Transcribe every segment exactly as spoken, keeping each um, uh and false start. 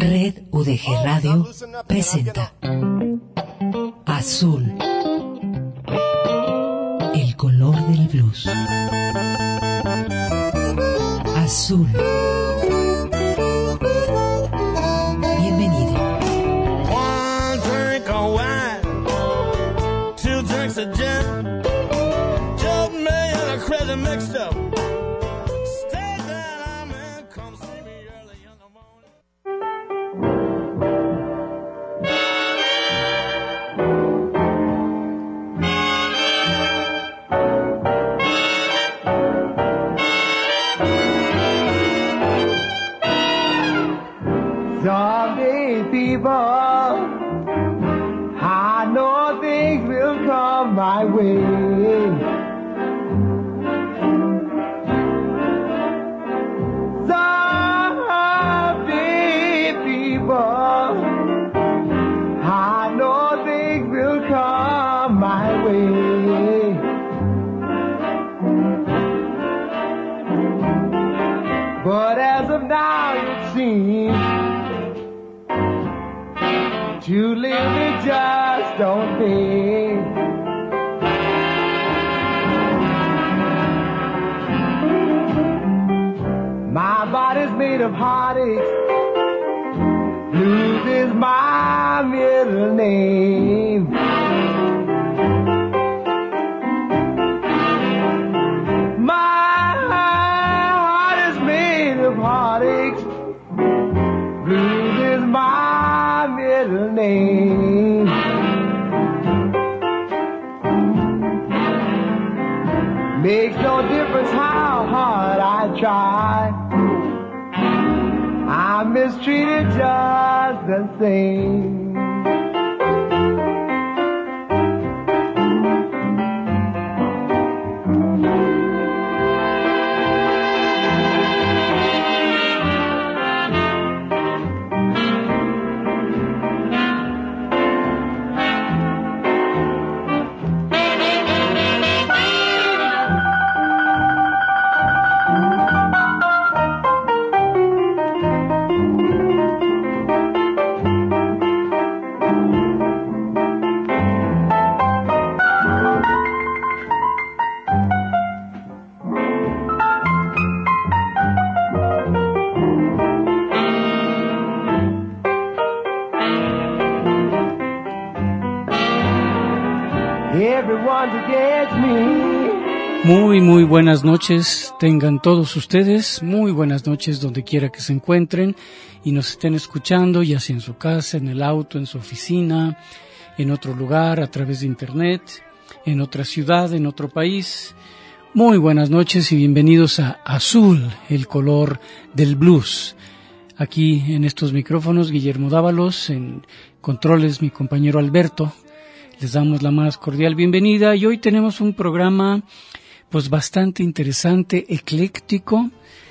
Red U D G Radio presenta Azul, el color del blues. Azul. Bienvenido. One drink of wine, two drinks of gin, just me and a crazy mixed up. Stay there, I'm in, come see me early in the morning. Someday, people, I know things will come my way. Someday, people, I know things will come my way. But as of now, it seems to live it just don't pay. My body's made of heartaches, blues is my middle name. My heart is made of heartaches, blues is my middle name. Makes no difference how hard I try, I'm mistreated just the same. Muy, muy buenas noches, tengan todos ustedes, muy buenas noches donde quiera que se encuentren y nos estén escuchando, ya sea en su casa, en el auto, en su oficina, en otro lugar, a través de internet, en otra ciudad, en otro país. Muy buenas noches y bienvenidos a Azul, el color del blues. Aquí en estos micrófonos, Guillermo Dávalos, en controles mi compañero Alberto. Les damos la más cordial bienvenida y hoy tenemos un programa pues bastante interesante, ecléctico,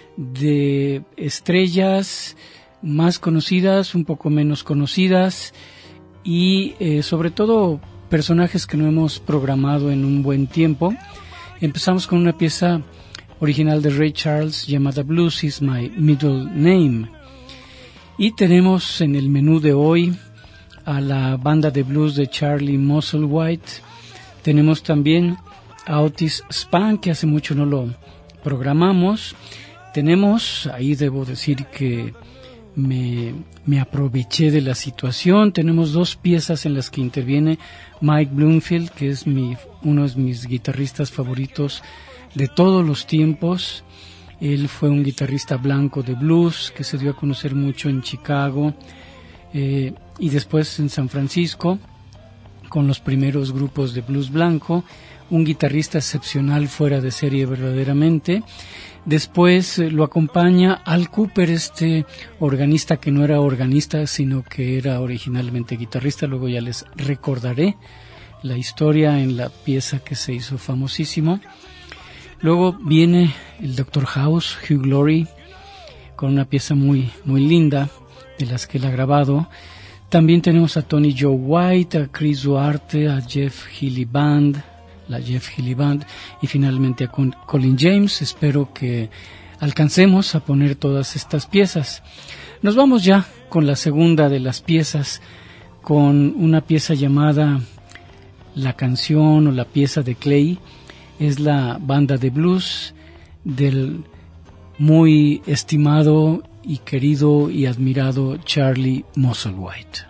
de estrellas más conocidas, un poco menos conocidas y eh, sobre todo personajes que no hemos programado en un buen tiempo. Empezamos con una pieza original de Ray Charles llamada Blues is My Middle Name. Y tenemos en el menú de hoy a la banda de blues de Charlie Musselwhite. Tenemos también a Otis Spann, que hace mucho no lo programamos. Tenemos, ahí debo decir que me, me aproveché de la situación. Tenemos dos piezas en las que interviene Mike Bloomfield, que es mi, uno de mis guitarristas favoritos de todos los tiempos. Él fue un guitarrista blanco de blues que se dio a conocer mucho en Chicago eh, y después en San Francisco con los primeros grupos de blues blanco. Un guitarrista excepcional, fuera de serie verdaderamente. Después eh, lo acompaña Al Cooper, este organista que no era organista, sino que era originalmente guitarrista. Luego ya les recordaré la historia en la pieza que se hizo famosísimo. Luego viene el doctor House, Hugh Laurie, con una pieza muy, muy linda, de las que él ha grabado. También tenemos a Tony Joe White, a Chris Duarte, a Jeff Healey Band, la Jeff Healey Band, y finalmente a Colin James. Espero que alcancemos a poner todas estas piezas. Nos vamos ya con la segunda de las piezas, con una pieza llamada La Canción o la pieza de Clay. Es la banda de blues del muy estimado y querido y admirado Charlie Musselwhite.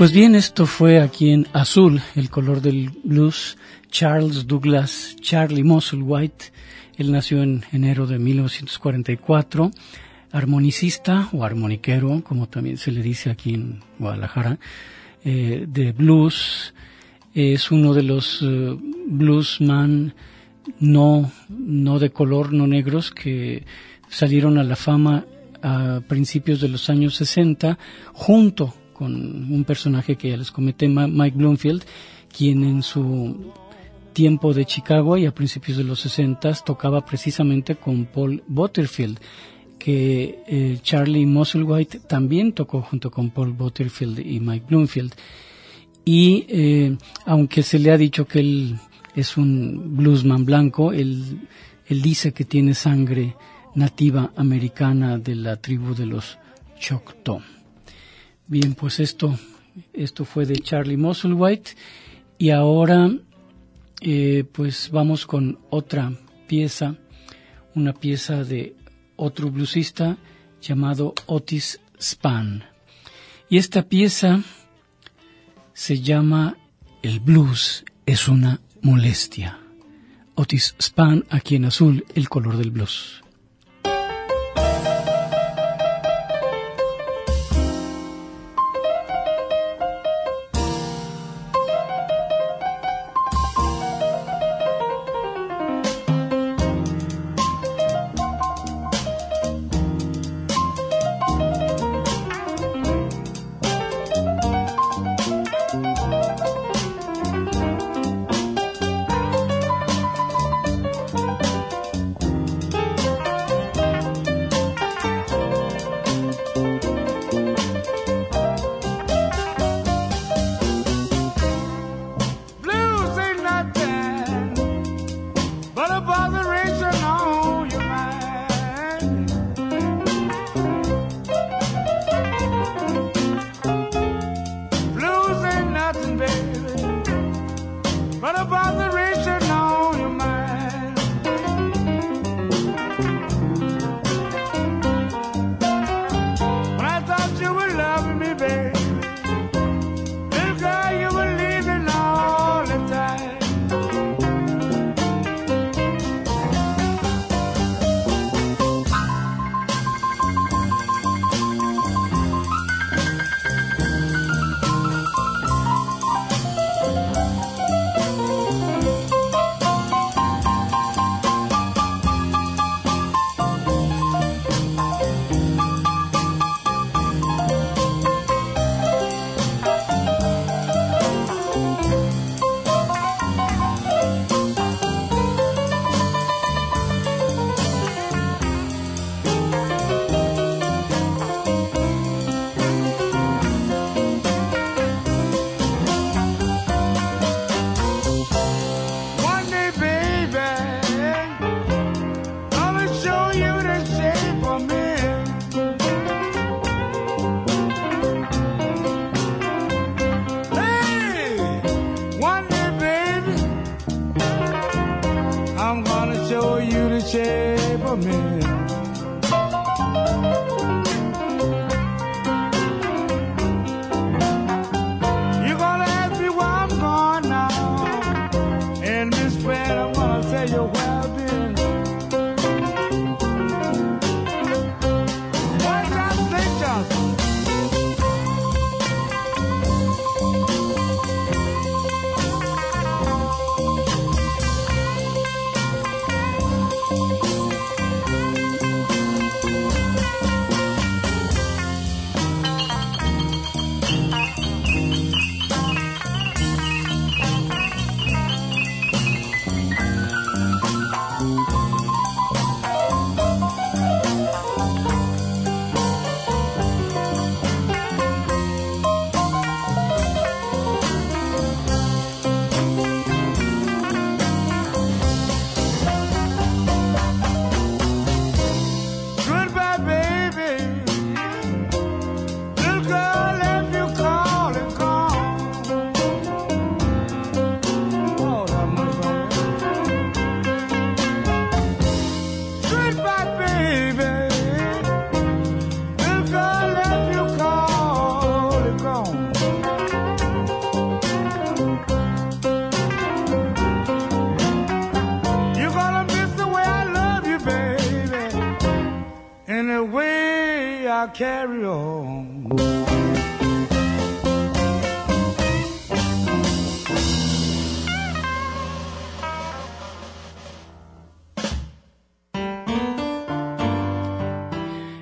Pues bien, esto fue aquí en Azul, el color del blues, Charles Douglas Charlie Musselwhite. Él nació en enero de mil novecientos cuarenta y cuatro, armonicista o armoniquero, como también se le dice aquí en Guadalajara, eh, de blues. Es uno de los uh, bluesman no, no de color, no negros, que salieron a la fama a principios de los años sesenta, junto con un personaje que ya les comenté, Mike Bloomfield, quien en su tiempo de Chicago y a principios de los sesenta tocaba precisamente con Paul Butterfield, que eh, Charlie Musselwhite también tocó junto con Paul Butterfield y Mike Bloomfield. Y eh, aunque se le ha dicho que él es un bluesman blanco, él, él dice que tiene sangre nativa americana de la tribu de los Choctaw. Bien, pues esto, esto fue de Charlie Musselwhite, y ahora eh, pues vamos con otra pieza, una pieza de otro bluesista llamado Otis Spann. Y esta pieza se llama El blues es una molestia. Otis Spann, aquí en Azul, el color del blues.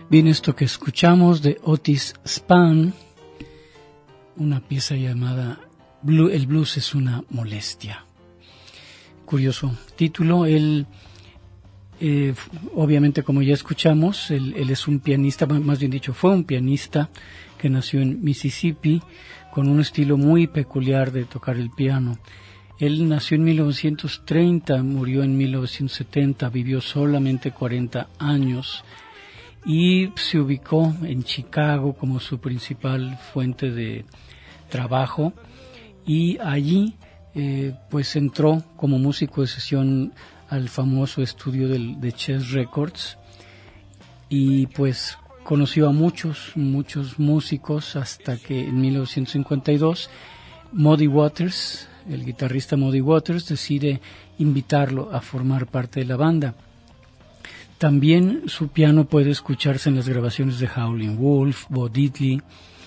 Bien, esto que escuchamos de Otis Spann, una pieza llamada Blue, El blues es una molestia. Curioso título. Él, eh, obviamente, como ya escuchamos, él, él es un pianista, más bien dicho, fue un pianista que nació en Mississippi con un estilo muy peculiar de tocar el piano. Él nació en mil novecientos treinta, murió en mil novecientos setenta, vivió solamente cuarenta años y se ubicó en Chicago como su principal fuente de trabajo, y allí eh, pues entró como músico de sesión al famoso estudio del, de Chess Records, y pues conoció a muchos, muchos músicos hasta que en mil novecientos cincuenta y dos Muddy Waters, el guitarrista Muddy Waters, decide invitarlo a formar parte de la banda. También su piano puede escucharse en las grabaciones de Howlin' Wolf, Bo Diddley,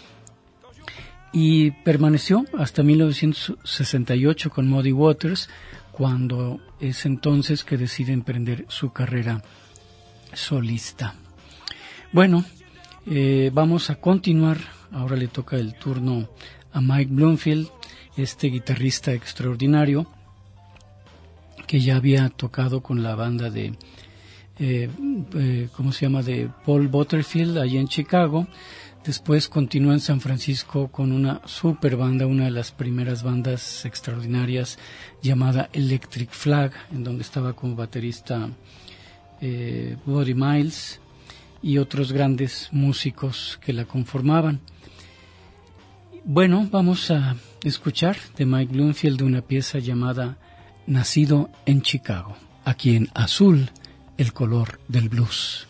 y permaneció hasta mil novecientos sesenta y ocho con Muddy Waters, cuando es entonces que decide emprender su carrera solista. Bueno, eh, vamos a continuar. Ahora le toca el turno a Mike Bloomfield, este guitarrista extraordinario que ya había tocado con la banda de eh, eh, ¿cómo se llama? de Paul Butterfield allí en Chicago. Después continúa en San Francisco con una super banda, una de las primeras bandas extraordinarias llamada Electric Flag, en donde estaba como baterista eh, Buddy Miles y otros grandes músicos que la conformaban. Bueno, vamos a escuchar de Mike Bloomfield una pieza llamada Nacido en Chicago, aquí en Azul, el color del blues.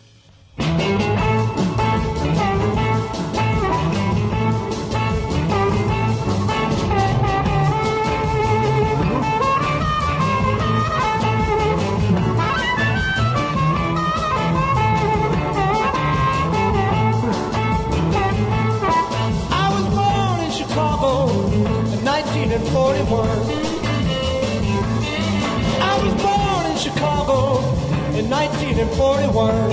forty-one. I was born in Chicago in nineteen forty-one.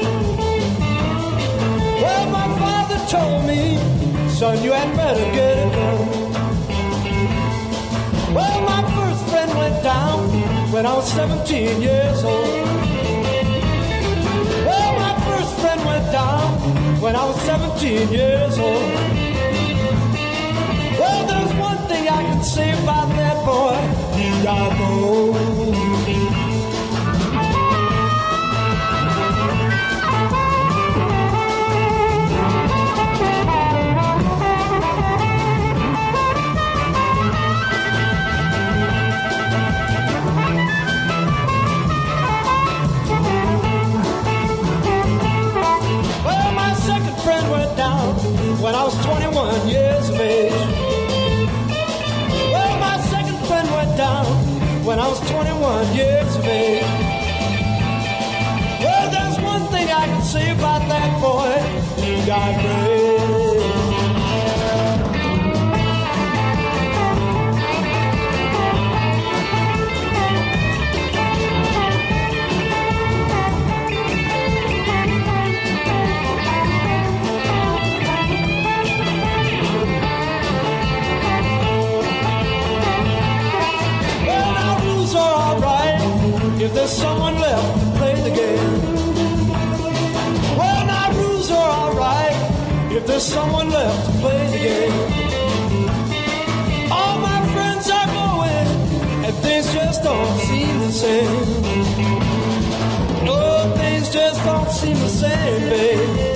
Well, my father told me, son, you had better get it done. Well, my first friend went down when I was seventeen years old. Well, my first friend went down when I was seventeen years old. Well, there's one thing I can say about that boy, he got old. Well, my second friend went down when I was twenty-one years of age. Down when I was twenty-one years of age. Well, there's one thing I can say about that boy, he got brave. If there's someone left to play the game. Well, now rules are alright if there's someone left to play the game. All my friends are going and things just don't seem the same. No, things just don't seem the same, babe.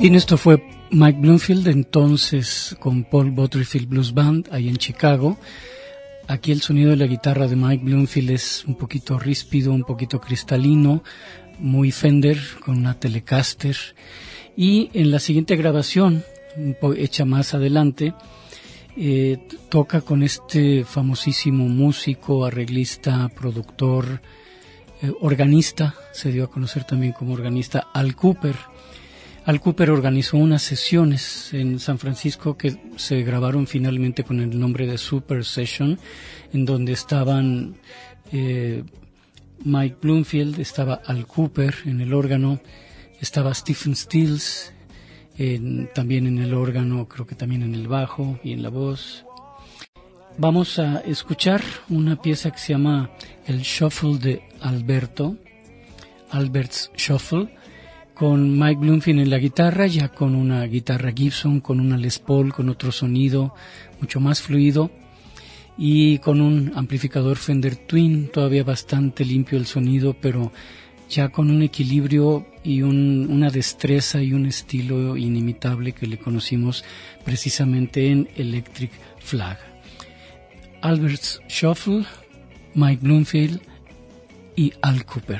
Bien, esto fue Mike Bloomfield, entonces con Paul Butterfield Blues Band, ahí en Chicago. Aquí el sonido de la guitarra de Mike Bloomfield es un poquito ríspido, un poquito cristalino, muy Fender, con una Telecaster. Y en la siguiente grabación, hecha más adelante, eh, toca con este famosísimo músico, arreglista, productor, eh, organista, se dio a conocer también como organista, Al Kooper. Al Kooper organizó unas sesiones en San Francisco que se grabaron finalmente con el nombre de Super Session, en donde estaban eh, Mike Bloomfield, estaba Al Kooper en el órgano, estaba Stephen Stills, en, también en el órgano, creo que también en el bajo y en la voz. Vamos a escuchar una pieza que se llama El Shuffle de Alberto, Albert's Shuffle, con Mike Bloomfield en la guitarra, ya con una guitarra Gibson, con una Les Paul, con otro sonido mucho más fluido, y con un amplificador Fender Twin, todavía bastante limpio el sonido, pero ya con un equilibrio y un, una destreza y un estilo inimitable que le conocimos precisamente en Electric Flag. Albert's Shuffle, Mike Bloomfield y Al Kooper.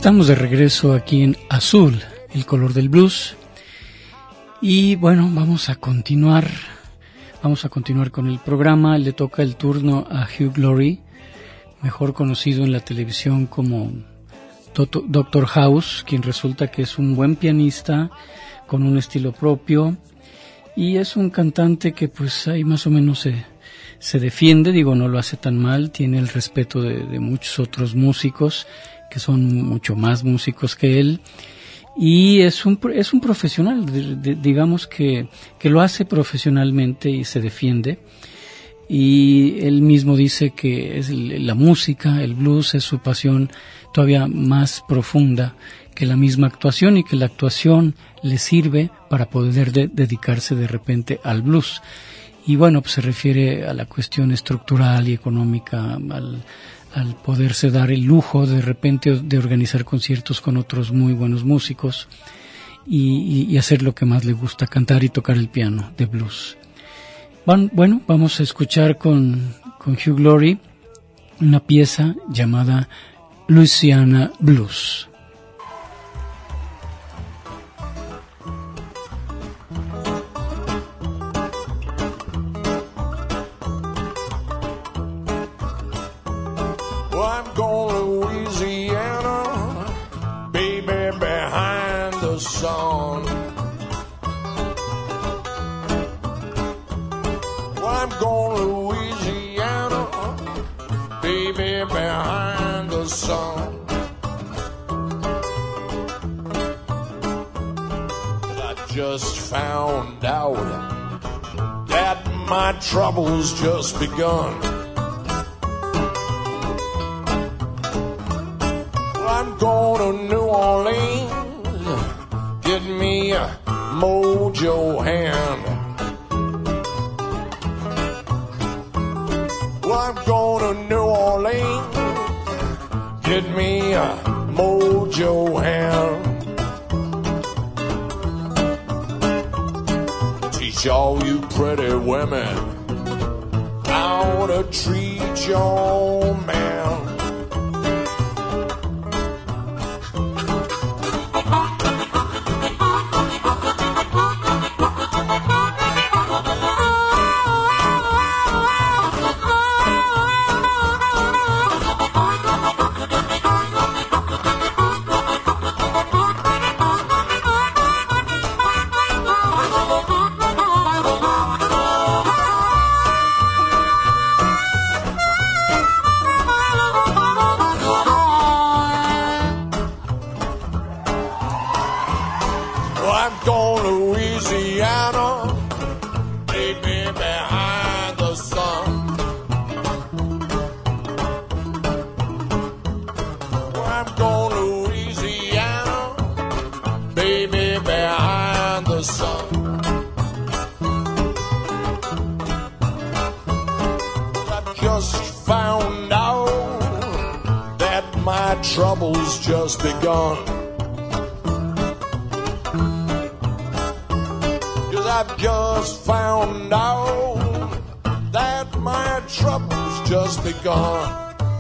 Estamos de regreso aquí en Azul, el color del blues. Y bueno, vamos a continuar, vamos a continuar con el programa. Le toca el turno a Hugh Laurie, mejor conocido en la televisión como Doctor House, quien resulta que es un buen pianista con un estilo propio y es un cantante que pues ahí más o menos se, se defiende, digo, no lo hace tan mal, tiene el respeto de, de muchos otros músicos que son mucho más músicos que él, y es un es un profesional, de, de, digamos que, que lo hace profesionalmente y se defiende, y él mismo dice que es la música, el blues es su pasión todavía más profunda que la misma actuación, y que la actuación le sirve para poder de, dedicarse de repente al blues. Y bueno, pues se refiere a la cuestión estructural y económica, al al poderse dar el lujo de repente de organizar conciertos con otros muy buenos músicos y, y, y hacer lo que más le gusta, cantar y tocar el piano de blues. Bueno, bueno vamos a escuchar con, con Hugh Laurie una pieza llamada Louisiana Blues. I'm going to Louisiana, baby, behind the sun. I'm going to Louisiana, baby, behind the sun. I just found out that my trouble's just begun. I'm going to New Orleans, get me a mojo hand. Well, I'm going to New Orleans, get me a mojo hand. Teach all you pretty women how to treat your man. Trouble's just begun. 'Cause I've just found out that my trouble's just begun.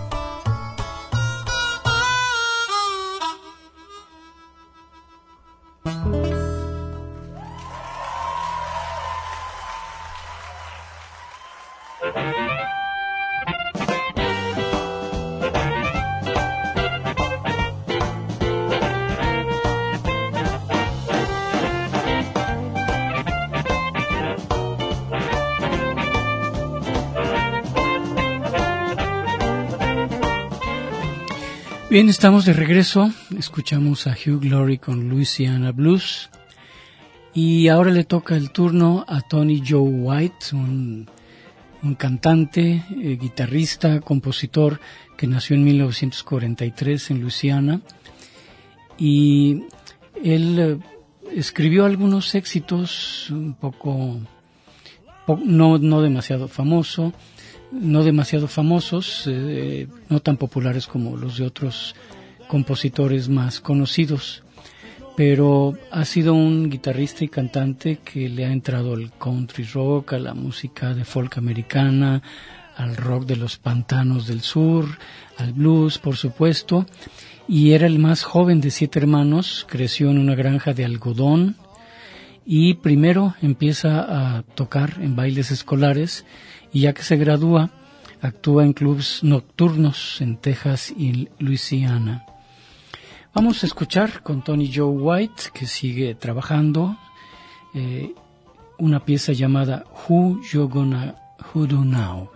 Bien, estamos de regreso, escuchamos a Hugh Laurie con Louisiana Blues y ahora le toca el turno a Tony Joe White, un, un cantante, eh, guitarrista, compositor que nació en mil novecientos cuarenta y tres en Luisiana, y él eh, escribió algunos éxitos un poco, po, no, no demasiado famoso, no demasiado famosos, eh, no tan populares como los de otros compositores más conocidos, pero ha sido un guitarrista y cantante que le ha entrado al country rock, a la música de folk americana, al rock de los pantanos del sur, al blues, por supuesto, y era el más joven de siete hermanos. Creció en una granja de algodón y primero empieza a tocar en bailes escolares, y ya que se gradúa, actúa en clubs nocturnos en Texas y Luisiana. Vamos a escuchar con Tony Joe White, que sigue trabajando, eh, una pieza llamada Who You Gonna Hoodoo Now.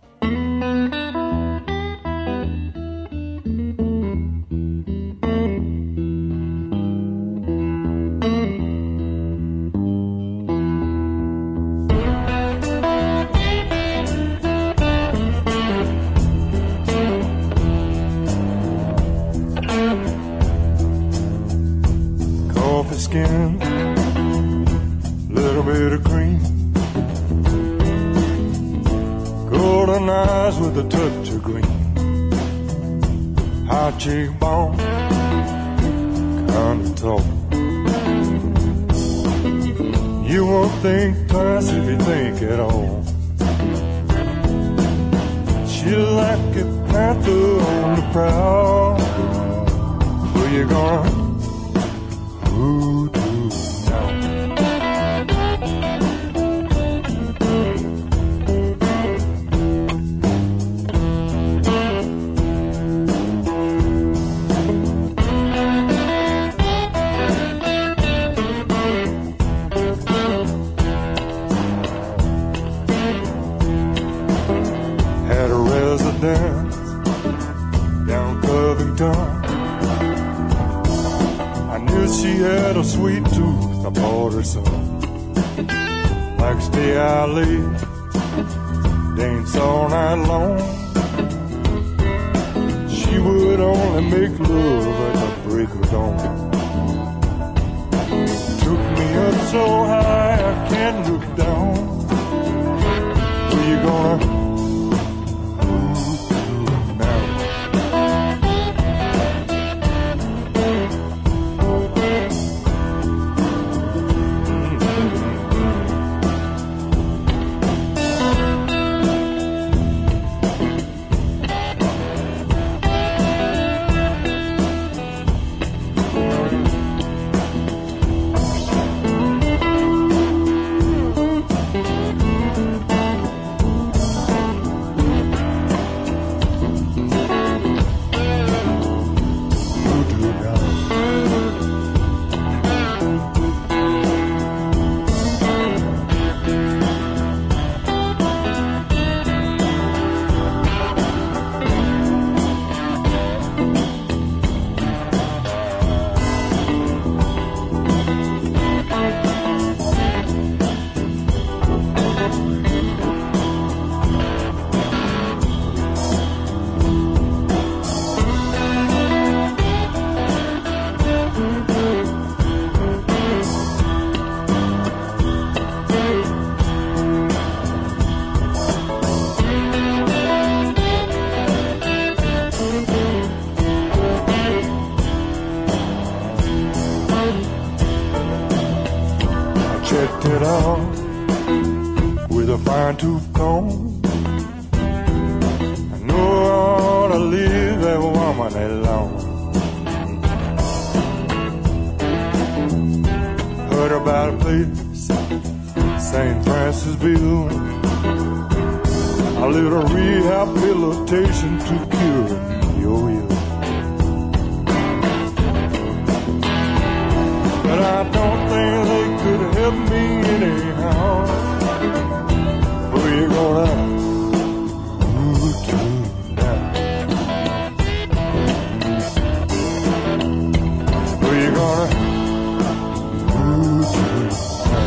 Skin, little bit of cream, golden eyes with a touch of green, high cheekbone, kind of tall. You won't think twice if you think at all. She like a panther on the prowl. Who you gonna hoodoo now? Had a residence down Covington. She had a sweet tooth, I bought her some. Like to stay out late, dance all night long. She would only make love at the break of dawn. Took me up so high I can't look down. Where you gonna it off with a fine-tooth comb? I know I ought to leave that woman alone. Heard about a place, Saint Francisville, a little rehabilitation to cure your ill. But I don't think they could help me anyhow. Who you gonna move to now? Who you gonna move to now?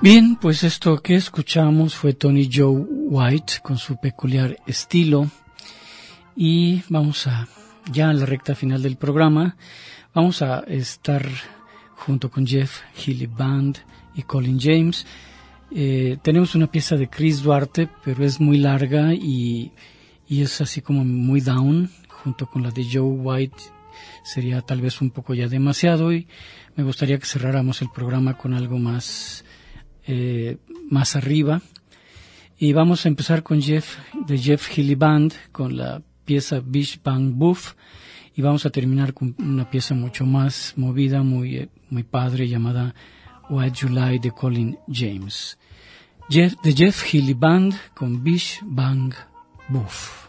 Bien, pues esto que escuchamos fue Tony Joe White con su peculiar estilo, y vamos a, ya a la recta final del programa, vamos a estar junto con Jeff Healey Band y Colin James. Eh, tenemos una pieza de Chris Duarte, pero es muy larga y, y es así como muy down, junto con la de Joe White sería tal vez un poco ya demasiado, y me gustaría que cerráramos el programa con algo más Eh, más arriba, y vamos a empezar con Jeff de Jeff Healey Band con la pieza Bish Bang Boof, y vamos a terminar con una pieza mucho más movida, muy muy padre, llamada White July de Colin James. Jeff, de Jeff Healey Band con Bish Bang Boof.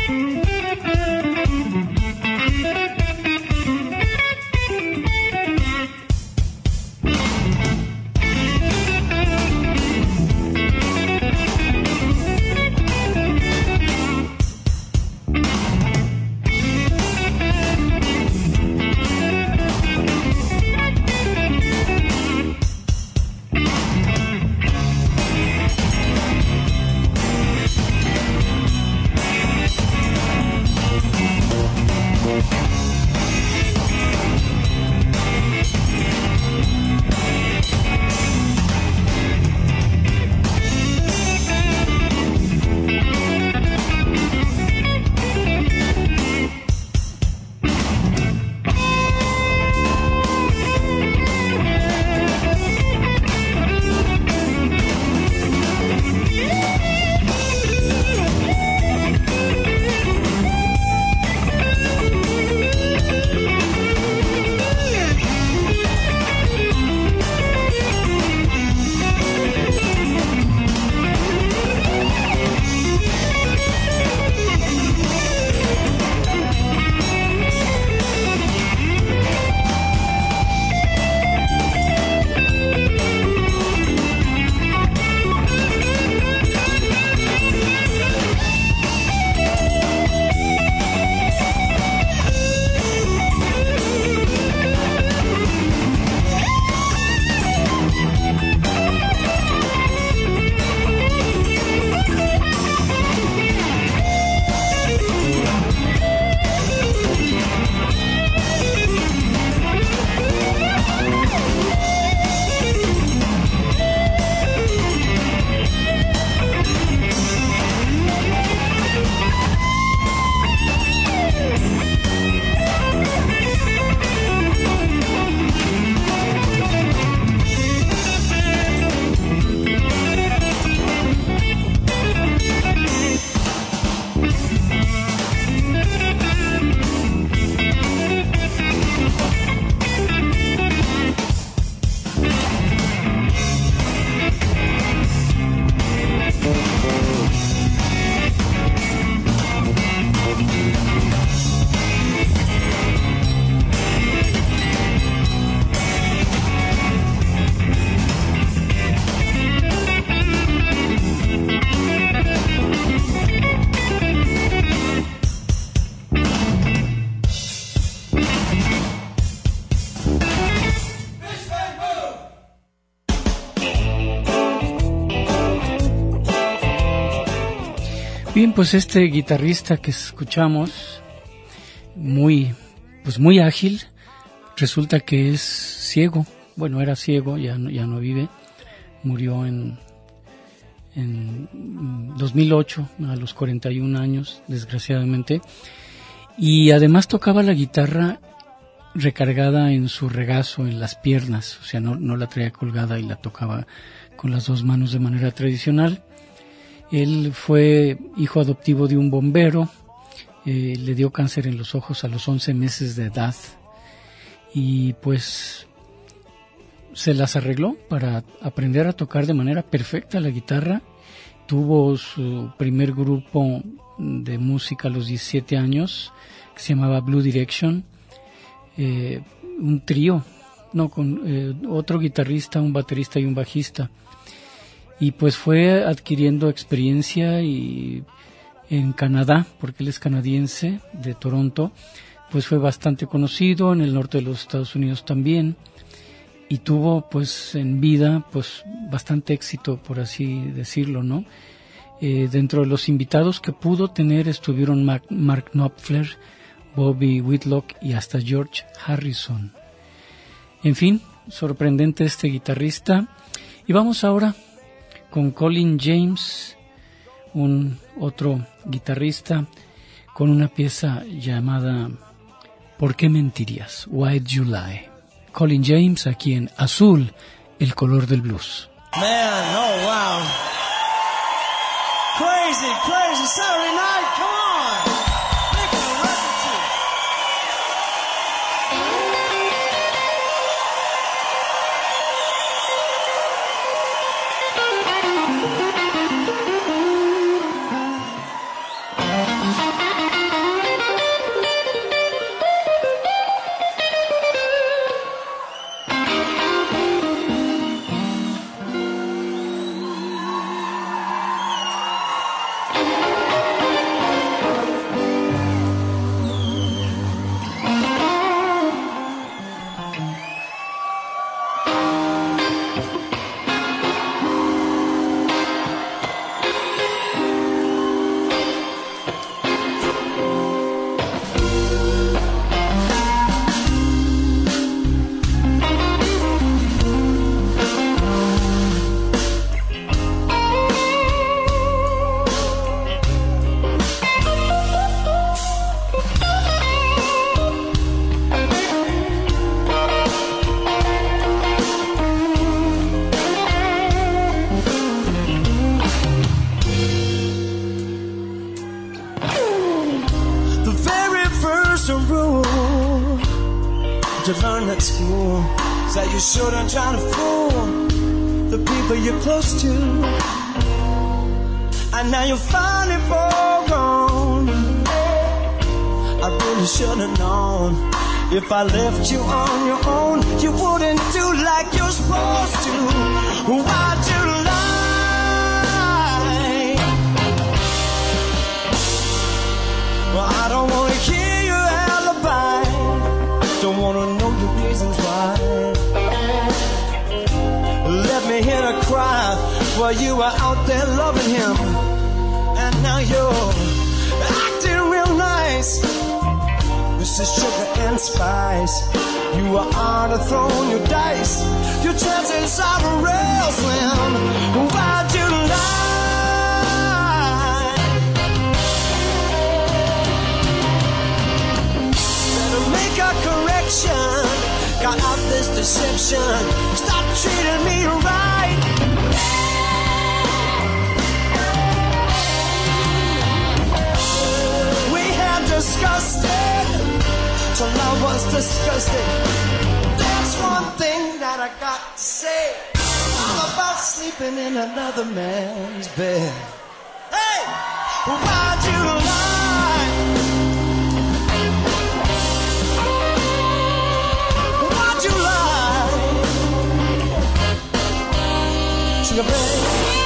Bien, pues este guitarrista que escuchamos, muy, pues muy ágil, resulta que es ciego. Bueno, era ciego, ya no, ya no vive. Murió en, en dos mil ocho, a los cuarenta y un años, desgraciadamente. Y además tocaba la guitarra recargada en su regazo, en las piernas, o sea, no, no la traía colgada y la tocaba con las dos manos de manera tradicional. Él fue hijo adoptivo de un bombero, eh, le dio cáncer en los ojos a los once meses de edad, y pues se las arregló para aprender a tocar de manera perfecta la guitarra. Tuvo su primer grupo de música a los diecisiete años, que se llamaba Blue Direction, eh, un trío, no, con eh, otro guitarrista, un baterista y un bajista. Y pues fue adquiriendo experiencia, y en Canadá, porque él es canadiense, de Toronto, pues fue bastante conocido, en el norte de los Estados Unidos también. y tuvo pues en vida pues bastante éxito, por así decirlo, ¿no? Eh, dentro de los invitados que pudo tener estuvieron Mark, Mark Knopfler, Bobby Whitlock y hasta George Harrison. En fin, sorprendente este guitarrista. Y vamos ahora con Colin James, un otro guitarrista, con una pieza llamada ¿Por qué mentirías? Why'd You Lie? Colin James aquí en Azul, el color del blues. Man, oh wow. Crazy, crazy Saturday night, come on. Making a record too. You shouldn't try to fool the people you're close to. And now you're finally foregone. I really should have known. If I left you on your own, you wouldn't do like you're supposed to. Why'd you lie? Well, I don't wanna hear your alibi. Don't wanna know your reasons why. Let me hear her cry while you were out there loving him. And now you're acting real nice. This is sugar and spice. You are out of throwing your dice. Your chances are real slim. Why'd you lie? Better make a correction. Got out this deception. Stop treating me right. We had discussed it till I was disgusted. There's one thing that I got to say. All about sleeping in another man's bed. Hey, why'd you lie? You lie, sugar babe.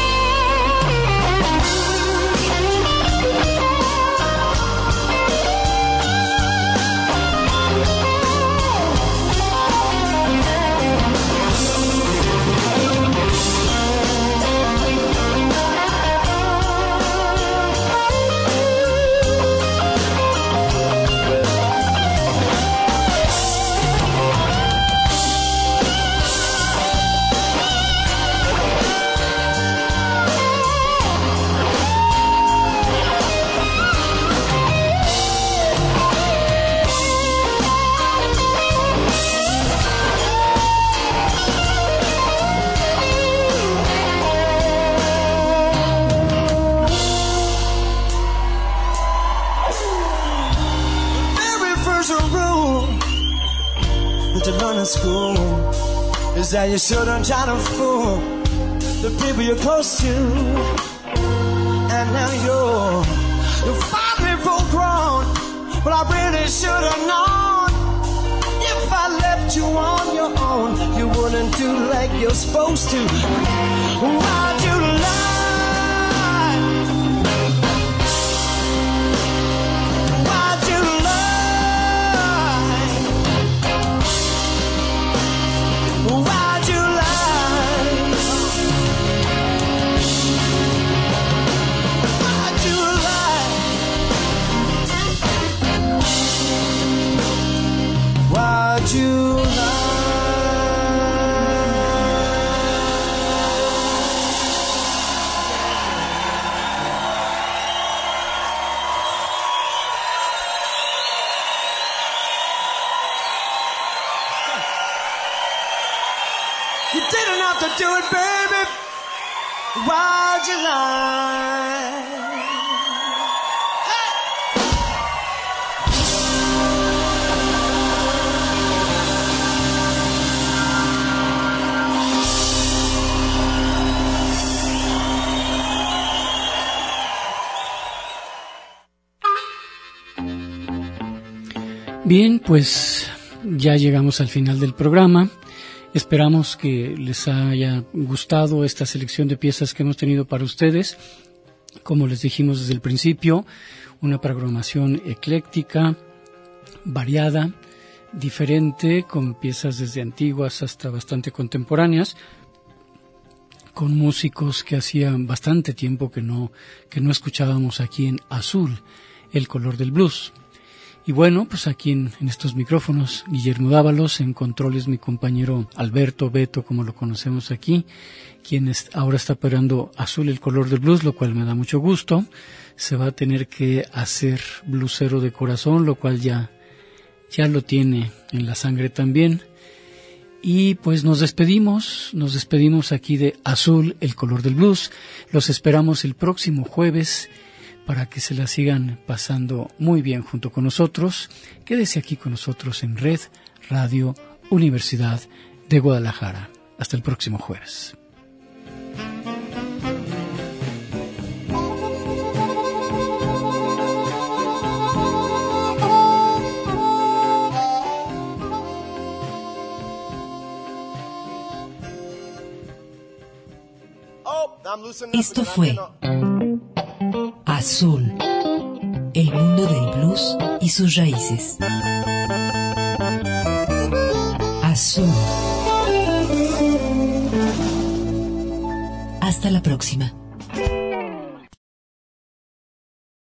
School is that you shouldn't try to fool the people you're close to. And now you're you're finally full grown, but I really should have known. If I left you on your own, you wouldn't do like you're supposed to. Why'd you lie? Why'd you lie? Why to do it, baby. Why'd you lie? Bien, pues ya llegamos al final del programa. Esperamos que les haya gustado esta selección de piezas que hemos tenido para ustedes. Como les dijimos desde el principio, una programación ecléctica, variada, diferente, con piezas desde antiguas hasta bastante contemporáneas, con músicos que hacían bastante tiempo que no, que no escuchábamos aquí en Azul, el color del blues. Y bueno, pues aquí en, en estos micrófonos, Guillermo Dávalos, en controles mi compañero Alberto Beto, como lo conocemos aquí, quien es, ahora está operando Azul, el color del blues, lo cual me da mucho gusto. Se va a tener que hacer blusero de corazón, lo cual ya, ya lo tiene en la sangre también. Y pues nos despedimos, nos despedimos aquí de Azul, el color del blues. Los esperamos el próximo jueves para que se la sigan pasando muy bien junto con nosotros. Quédese aquí con nosotros en Red Radio Universidad de Guadalajara. Hasta el próximo jueves. Esto fue Azul, el mundo del blues y sus raíces. Azul. Hasta la próxima.